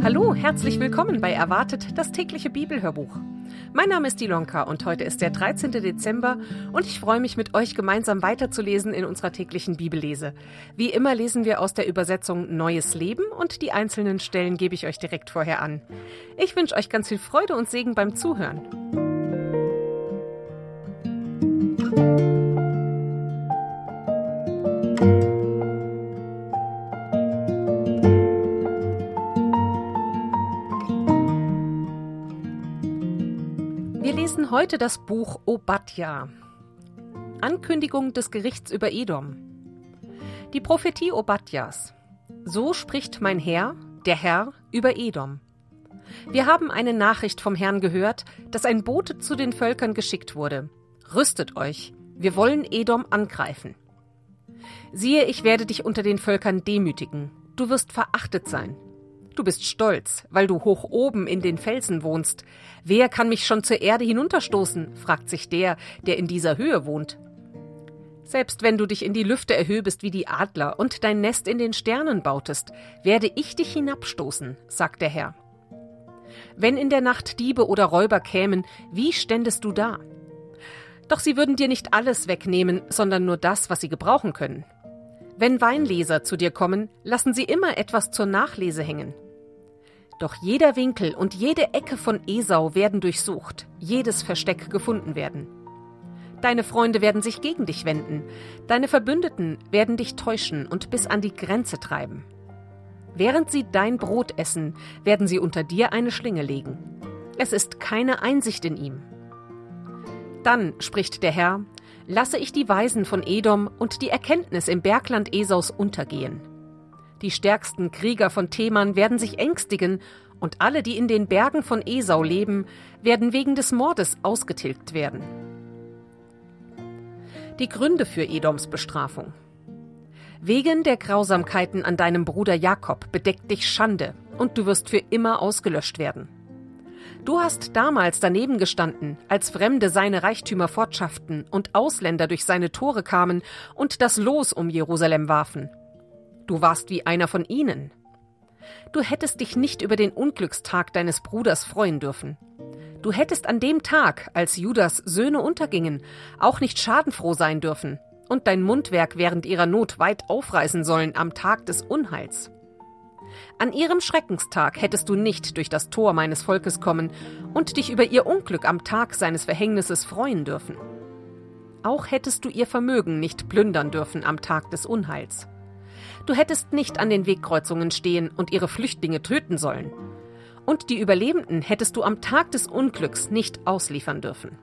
Hallo, herzlich willkommen bei Erwartet, das tägliche Bibelhörbuch. Mein Name ist Ilonka und heute ist der 13. Dezember und ich freue mich, mit euch gemeinsam weiterzulesen in unserer täglichen Bibellese. Wie immer lesen wir aus der Übersetzung Neues Leben und die einzelnen Stellen gebe ich euch direkt vorher an. Ich wünsche euch ganz viel Freude und Segen beim Zuhören. Wir lesen heute das Buch Obadja. Ankündigung des Gerichts über Edom. Die Prophetie Obadjas. So spricht mein Herr, der Herr, über Edom. Wir haben eine Nachricht vom Herrn gehört, dass ein Bote zu den Völkern geschickt wurde. Rüstet euch, wir wollen Edom angreifen. Siehe, ich werde dich unter den Völkern demütigen. Du wirst verachtet sein. Du bist stolz, weil du hoch oben in den Felsen wohnst. Wer kann mich schon zur Erde hinunterstoßen, fragt sich der, der in dieser Höhe wohnt. Selbst wenn du dich in die Lüfte erhöbest wie die Adler und dein Nest in den Sternen bautest, werde ich dich hinabstoßen, sagt der Herr. Wenn in der Nacht Diebe oder Räuber kämen, wie ständest du da? Doch sie würden dir nicht alles wegnehmen, sondern nur das, was sie gebrauchen können. Wenn Weinleser zu dir kommen, lassen sie immer etwas zur Nachlese hängen. Doch jeder Winkel und jede Ecke von Esau werden durchsucht, jedes Versteck gefunden werden. Deine Freunde werden sich gegen dich wenden, deine Verbündeten werden dich täuschen und bis an die Grenze treiben. Während sie dein Brot essen, werden sie unter dir eine Schlinge legen. Es ist keine Einsicht in ihm. Dann, spricht der Herr, lasse ich die Weisen von Edom und die Erkenntnis im Bergland Esaus untergehen. Die stärksten Krieger von Teman werden sich ängstigen und alle, die in den Bergen von Esau leben, werden wegen des Mordes ausgetilgt werden. Die Gründe für Edoms Bestrafung. Wegen der Grausamkeiten an deinem Bruder Jakob bedeckt dich Schande und du wirst für immer ausgelöscht werden. Du hast damals daneben gestanden, als Fremde seine Reichtümer fortschafften und Ausländer durch seine Tore kamen und das Los um Jerusalem warfen. Du warst wie einer von ihnen. Du hättest dich nicht über den Unglückstag deines Bruders freuen dürfen. Du hättest an dem Tag, als Judas Söhne untergingen, auch nicht schadenfroh sein dürfen und dein Mundwerk während ihrer Not weit aufreißen sollen am Tag des Unheils. An ihrem Schreckenstag hättest du nicht durch das Tor meines Volkes kommen und dich über ihr Unglück am Tag seines Verhängnisses freuen dürfen. Auch hättest du ihr Vermögen nicht plündern dürfen am Tag des Unheils. Du hättest nicht an den Wegkreuzungen stehen und ihre Flüchtlinge töten sollen. Und die Überlebenden hättest du am Tag des Unglücks nicht ausliefern dürfen.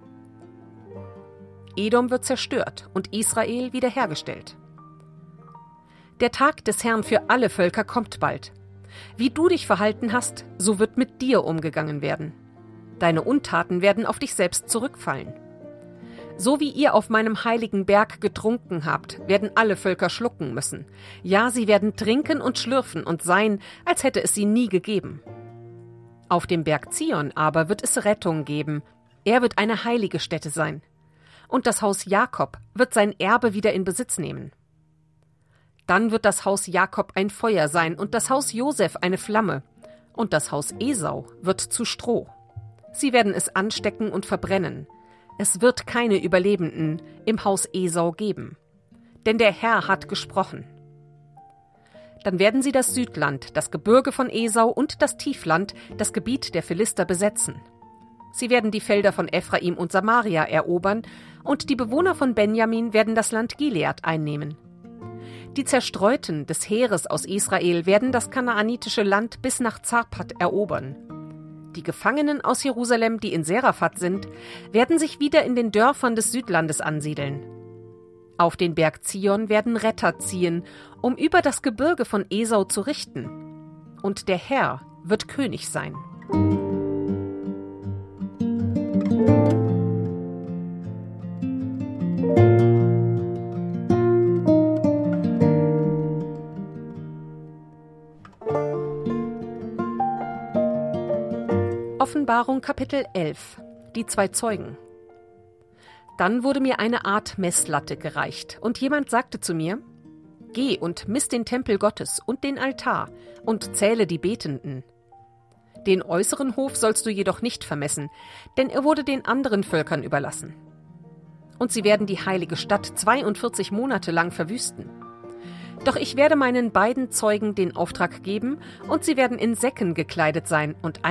Edom wird zerstört und Israel wiederhergestellt. Der Tag des Herrn für alle Völker kommt bald. Wie du dich verhalten hast, so wird mit dir umgegangen werden. Deine Untaten werden auf dich selbst zurückfallen. So wie ihr auf meinem heiligen Berg getrunken habt, werden alle Völker schlucken müssen. Ja, sie werden trinken und schlürfen und sein, als hätte es sie nie gegeben. Auf dem Berg Zion aber wird es Rettung geben. Er wird eine heilige Stätte sein. Und das Haus Jakob wird sein Erbe wieder in Besitz nehmen. Dann wird das Haus Jakob ein Feuer sein und das Haus Josef eine Flamme. Und das Haus Esau wird zu Stroh. Sie werden es anstecken und verbrennen. Es wird keine Überlebenden im Haus Esau geben. Denn der Herr hat gesprochen. Dann werden sie das Südland, das Gebirge von Esau und das Tiefland, das Gebiet der Philister besetzen. Sie werden die Felder von Ephraim und Samaria erobern und die Bewohner von Benjamin werden das Land Gilead einnehmen. Die Zerstreuten des Heeres aus Israel werden das kanaanitische Land bis nach Zarpat erobern. Die Gefangenen aus Jerusalem, die in Seraphat sind, werden sich wieder in den Dörfern des Südlandes ansiedeln. Auf den Berg Zion werden Retter ziehen, um über das Gebirge von Esau zu richten. Und der Herr wird König sein. Offenbarung Kapitel 11. Die zwei Zeugen. Dann wurde mir eine Art Messlatte gereicht, und jemand sagte zu mir: Geh und miss den Tempel Gottes und den Altar und zähle die Betenden. Den äußeren Hof sollst du jedoch nicht vermessen, denn er wurde den anderen Völkern überlassen. Und sie werden die heilige Stadt 42 Monate lang verwüsten. Doch ich werde meinen beiden Zeugen den Auftrag geben, und sie werden in Säcken gekleidet sein und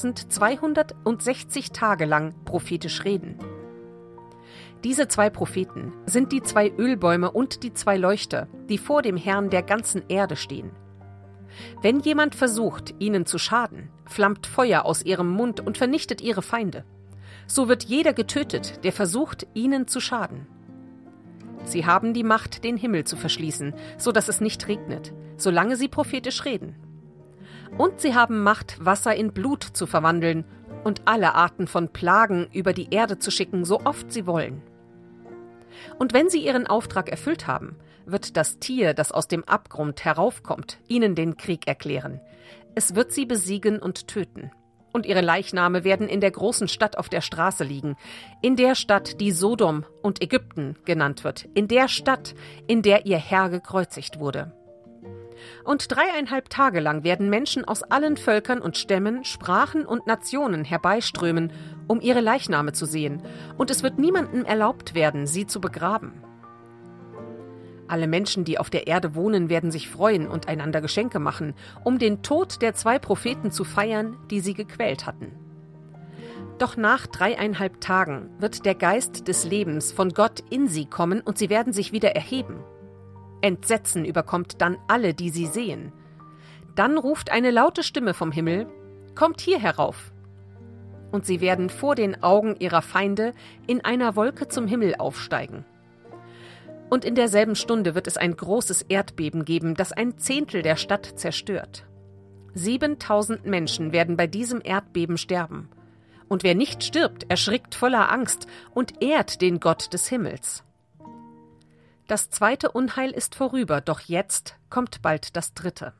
1260 Tage lang prophetisch reden. Diese 2 Propheten sind die 2 Ölbäume und die 2 Leuchter, die vor dem Herrn der ganzen Erde stehen. Wenn jemand versucht, ihnen zu schaden, flammt Feuer aus ihrem Mund und vernichtet ihre Feinde. So wird jeder getötet, der versucht, ihnen zu schaden. Sie haben die Macht, den Himmel zu verschließen, so dass es nicht regnet, solange sie prophetisch reden. Und sie haben Macht, Wasser in Blut zu verwandeln und alle Arten von Plagen über die Erde zu schicken, so oft sie wollen. Und wenn sie ihren Auftrag erfüllt haben, wird das Tier, das aus dem Abgrund heraufkommt, ihnen den Krieg erklären. Es wird sie besiegen und töten. Und ihre Leichname werden in der großen Stadt auf der Straße liegen, in der Stadt, die Sodom und Ägypten genannt wird, in der Stadt, in der ihr Herr gekreuzigt wurde. Und 3,5 Tage lang werden Menschen aus allen Völkern und Stämmen, Sprachen und Nationen herbeiströmen, um ihre Leichname zu sehen, und es wird niemandem erlaubt werden, sie zu begraben. Alle Menschen, die auf der Erde wohnen, werden sich freuen und einander Geschenke machen, um den Tod der 2 Propheten zu feiern, die sie gequält hatten. Doch nach 3,5 Tagen wird der Geist des Lebens von Gott in sie kommen und sie werden sich wieder erheben. Entsetzen überkommt dann alle, die sie sehen. Dann ruft eine laute Stimme vom Himmel: Kommt hier herauf! Und sie werden vor den Augen ihrer Feinde in einer Wolke zum Himmel aufsteigen. Und in derselben Stunde wird es ein großes Erdbeben geben, das 1/10 der Stadt zerstört. 7.000 Menschen werden bei diesem Erdbeben sterben. Und wer nicht stirbt, erschrickt voller Angst und ehrt den Gott des Himmels. Das 2. Unheil ist vorüber, doch jetzt kommt bald das 3.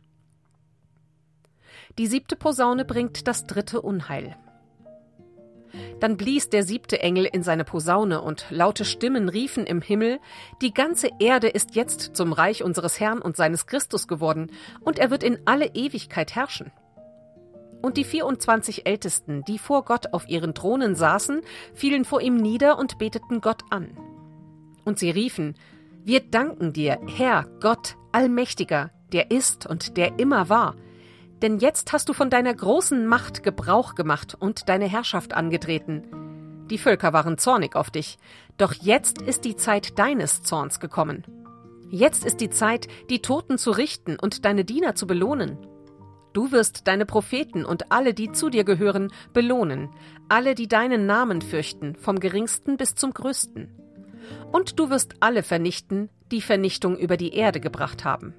Die 7. Posaune bringt das 3. Unheil. Dann blies der 7. Engel in seine Posaune, und laute Stimmen riefen im Himmel: Die ganze Erde ist jetzt zum Reich unseres Herrn und seines Christus geworden, und er wird in alle Ewigkeit herrschen. Und die 24 Ältesten, die vor Gott auf ihren Thronen saßen, fielen vor ihm nieder und beteten Gott an. Und sie riefen: Wir danken dir, Herr, Gott, Allmächtiger, der ist und der immer war. Denn jetzt hast du von deiner großen Macht Gebrauch gemacht und deine Herrschaft angetreten. Die Völker waren zornig auf dich, doch jetzt ist die Zeit deines Zorns gekommen. Jetzt ist die Zeit, die Toten zu richten und deine Diener zu belohnen. Du wirst deine Propheten und alle, die zu dir gehören, belohnen, alle, die deinen Namen fürchten, vom geringsten bis zum größten. Und du wirst alle vernichten, die Vernichtung über die Erde gebracht haben.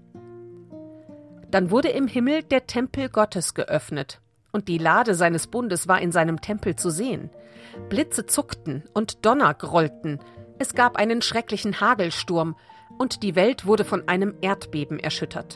Dann wurde im Himmel der Tempel Gottes geöffnet, und die Lade seines Bundes war in seinem Tempel zu sehen. Blitze zuckten und Donner grollten, es gab einen schrecklichen Hagelsturm, und die Welt wurde von einem Erdbeben erschüttert.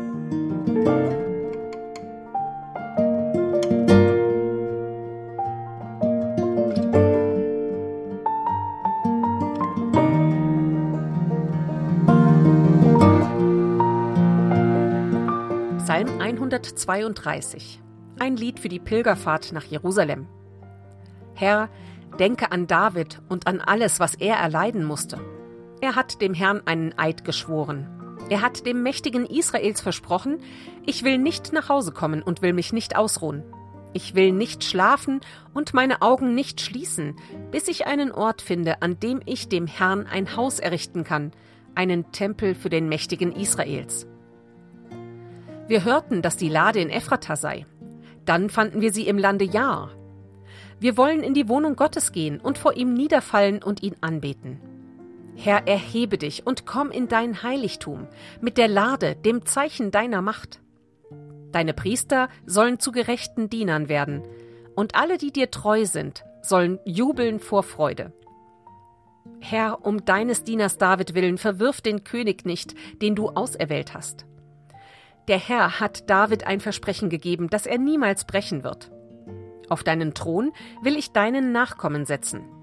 Psalm 132. Ein Lied für die Pilgerfahrt nach Jerusalem. Herr, denke an David und an alles, was er erleiden musste. Er hat dem Herrn einen Eid geschworen. Er hat dem Mächtigen Israels versprochen: Ich will nicht nach Hause kommen und will mich nicht ausruhen. Ich will nicht schlafen und meine Augen nicht schließen, bis ich einen Ort finde, an dem ich dem Herrn ein Haus errichten kann, einen Tempel für den Mächtigen Israels. Wir hörten, dass die Lade in Ephrata sei. Dann fanden wir sie im Lande Jaar. Wir wollen in die Wohnung Gottes gehen und vor ihm niederfallen und ihn anbeten. Herr, erhebe dich und komm in dein Heiligtum mit der Lade, dem Zeichen deiner Macht. Deine Priester sollen zu gerechten Dienern werden, und alle, die dir treu sind, sollen jubeln vor Freude. Herr, um deines Dieners David willen, verwirf den König nicht, den du auserwählt hast. Der Herr hat David ein Versprechen gegeben, das er niemals brechen wird. Auf deinen Thron will ich deinen Nachkommen setzen.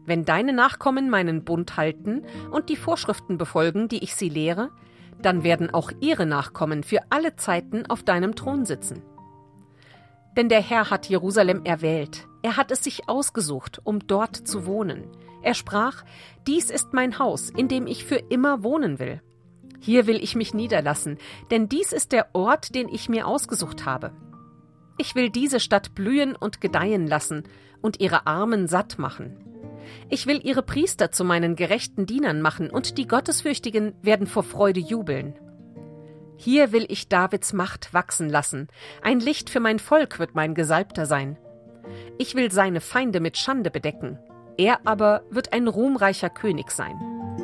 Wenn deine Nachkommen meinen Bund halten und die Vorschriften befolgen, die ich sie lehre, dann werden auch ihre Nachkommen für alle Zeiten auf deinem Thron sitzen. Denn der Herr hat Jerusalem erwählt, er hat es sich ausgesucht, um dort zu wohnen. Er sprach, dies ist mein Haus, in dem ich für immer wohnen will. Hier will ich mich niederlassen, denn dies ist der Ort, den ich mir ausgesucht habe. Ich will diese Stadt blühen und gedeihen lassen und ihre Armen satt machen. Ich will ihre Priester zu meinen gerechten Dienern machen, und die Gottesfürchtigen werden vor Freude jubeln. Hier will ich Davids Macht wachsen lassen. Ein Licht für mein Volk wird mein Gesalbter sein. Ich will seine Feinde mit Schande bedecken. Er aber wird ein ruhmreicher König sein.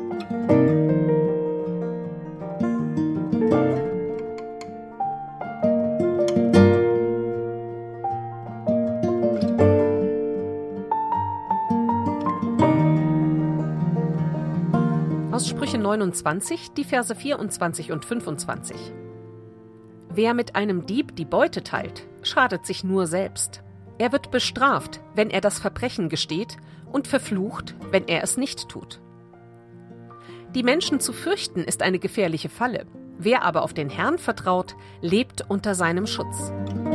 Aus Sprüche 29, die Verse 24 und 25. Wer mit einem Dieb die Beute teilt, schadet sich nur selbst. Er wird bestraft, wenn er das Verbrechen gesteht, und verflucht, wenn er es nicht tut. Die Menschen zu fürchten ist eine gefährliche Falle. Wer aber auf den Herrn vertraut, lebt unter seinem Schutz.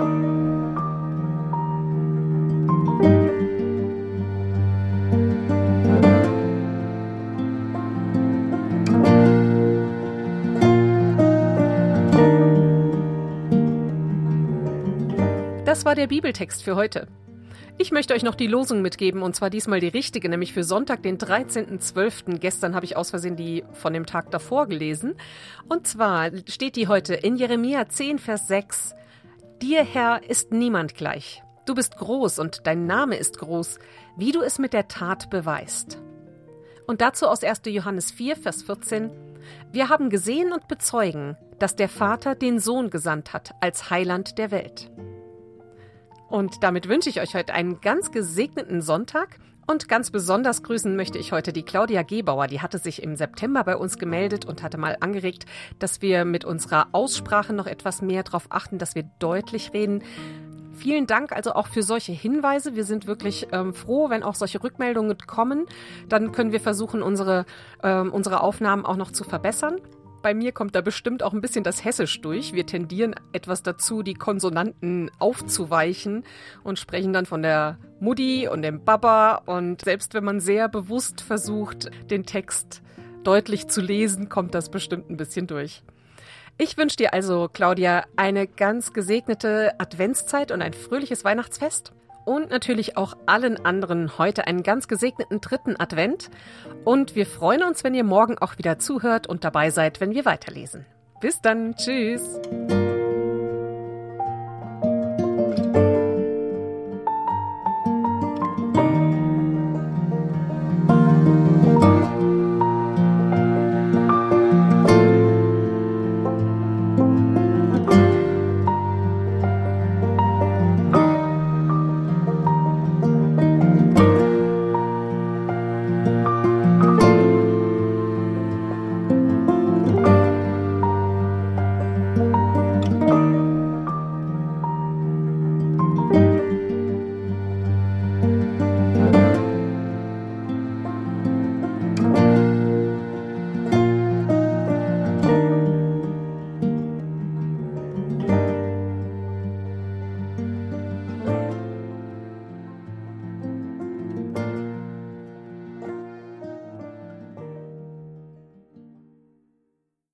Das war der Bibeltext für heute. Ich möchte euch noch die Losung mitgeben, und zwar diesmal die richtige, nämlich für Sonntag, den 13.12. Gestern habe ich aus Versehen die von dem Tag davor gelesen. Und zwar steht die heute in Jeremia 10, Vers 6. Dir, Herr, ist niemand gleich. Du bist groß und dein Name ist groß, wie du es mit der Tat beweist. Und dazu aus 1. Johannes 4, Vers 14. Wir haben gesehen und bezeugen, dass der Vater den Sohn gesandt hat als Heiland der Welt. Und damit wünsche ich euch heute einen ganz gesegneten Sonntag, und ganz besonders grüßen möchte ich heute die Claudia Gebauer. Die hatte sich im September bei uns gemeldet und hatte mal angeregt, dass wir mit unserer Aussprache noch etwas mehr darauf achten, dass wir deutlich reden. Vielen Dank also auch für solche Hinweise. Wir sind wirklich froh, wenn auch solche Rückmeldungen kommen. Dann können wir versuchen, unsere Aufnahmen auch noch zu verbessern. Bei mir kommt da bestimmt auch ein bisschen das Hessisch durch. Wir tendieren etwas dazu, die Konsonanten aufzuweichen und sprechen dann von der Mutti und dem Baba. Und selbst wenn man sehr bewusst versucht, den Text deutlich zu lesen, kommt das bestimmt ein bisschen durch. Ich wünsche dir also, Claudia, eine ganz gesegnete Adventszeit und ein fröhliches Weihnachtsfest. Und natürlich auch allen anderen heute einen ganz gesegneten 3. Advent. Und wir freuen uns, wenn ihr morgen auch wieder zuhört und dabei seid, wenn wir weiterlesen. Bis dann. Tschüss.